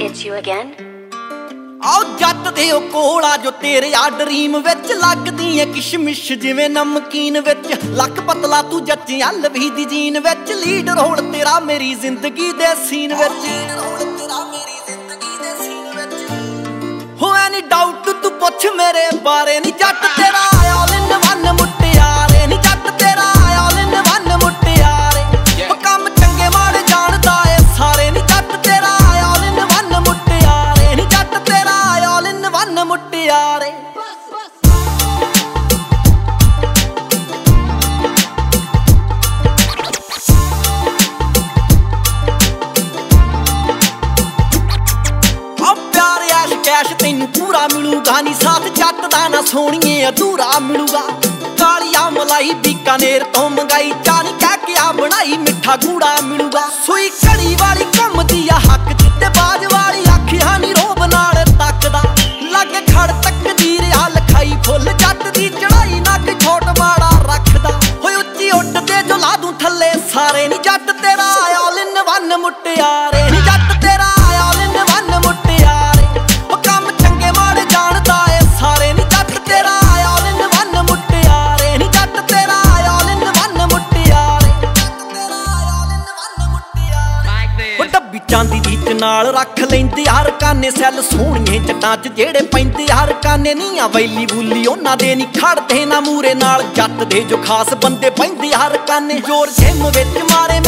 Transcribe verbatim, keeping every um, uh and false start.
hit you again? ਆਓ ਜੱਟ ਦੇ ਉਹ ਕੋਲਾ ਜੋ ਤੇਰੇ ਆ ਡਰੀਮ ਵਿੱਚ ਲੱਗਦੀ ਏ ਕਿਸ਼ਮਿਸ਼ ਜਿਵੇਂ ਨਮਕੀਨ ਵਿੱਚ ਲੱਕ ਪਤਲਾ ਤੂੰ ਜੱਚਿਆਂ ਲਵੀ ਦੀ ਜੀਨ ਵਿੱਚ ਲੀਡ ਰੋਲ ਤੇਰਾ ਮੇਰੀ ਜ਼ਿੰਦਗੀ ਦੇ ਸੀਨ ਵਿੱਚ ਹੋਇਆ ਨੀ ਡਾਊਟ ਤੂੰ ਪੁੱਛ ਮੇਰੇ ਬਾਰੇ ਨੀ ਜੱਟ ਤੇਰਾ ਆਲ ਇਨ ਵਨ ਮੁਟਿਆਰੇ ਨੀ ਜੱਟ ਤੇਰਾ ਆਲ ਇਨ ਵਨ ਮੁਟਿਆਰੇ ਉਹ ਕੰਮ ਚੰਗੇ ਮਾੜੇ ਜਾਣਦਾ ਏ ਸਾਰੇ ਨੀ ਜੱਟ ਤੇਰਾ ਆਲ ਇਨ ਵਨ ਮੁਟਿਆਰੇ ਨੀ ਜੱਟ ਤੇਰਾ ਆਲ ਇਨ ਵਨ ਮੁਟਿਆਰੇ ਕੈਸ਼ ਤੈਨੂੰ ਪੂਰਾ ਮਿਲੂਗਾ ਨੀ ਸਾਥ ਜੱਟ ਦਾ ਨਾ ਸੋਹਣੀਏ ਅਧੂਰਾ ਮਿਲੂਗਾ ਕਾਲੀਆ ਮਲਾਈ ਬੀਕਾਨੇਰ ਤੋਂ ਮੰਗਾਈ ਚਾਣੀ ਕਹਿ ਕੇ ਆ ਬਣਾਈ ਮਿੱਠਾ ਗੂੜਾ ਮਿਲੂਗਾ ਸੂਈ ਘੜੀ ਵਾਲੀ ਘੁੰਮਦੀ ਆ ਹੱਕ ਜਿੱਤੇ ਬਾਜ ਵਾਲੀ ਅੱਖਾਂ ਨੀ ਰੋਬ ਨਾਲ ਤੱਕਦਾ ਲੱਗੇ ਖੜ ਤੱਕਦੀ ਰਿਆ ਲਖਾਈ ਫੁੱਲ ਜੱਟ ਦੀ ਚੜਾਈ ਨੱਕ ਛੋਟ ਮਾੜਾ ਰੱਖਦਾ ਹੋਏ ਉੱਚੀ ਉੱਡਦੇ ਜੋ ਲਾ ਦੂੰ ਥੱਲੇ ਸਾਰੇ ਨੀ ਜੱਟ ਤੇਰਾ ਆਲ ਇਨ ਵਨ ਮੁਟਿਆਰੇ ਨੀ ਜੱਟ ਤੇਰਾ ਆਲ ਇਨ ਵਨ ਮੁਟਿਆਰੇ ਚਾਂਦੀ ਦੀ ਚ ਨਾਲ ਰੱਖ ਲੈਂਦੇ ਹਰ ਕਾਨੇ ਸੈੱਲ ਸੋਹਣੀਏ ਜੱਟਾਂ ਚ ਜਿਹੜੇ ਪੈਂਦੇ ਹਰ ਕਾਨੇ ਨੀਆਂ ਵੈਲੀ ਬੁੱਲੀ ਉਹਨਾਂ ਦੇ ਨੀ ਖੜਦੇ ਨਾ ਮੂਰੇ ਨਾਲ ਜੱਟ ਦੇ ਜੋ ਖਾਸ ਬੰਦੇ ਪੈਂਦੇ ਹਰ ਕਾਨੇ ਜੋਰ ਜਿਮ ਵਿੱਚ ਮਾਰੇ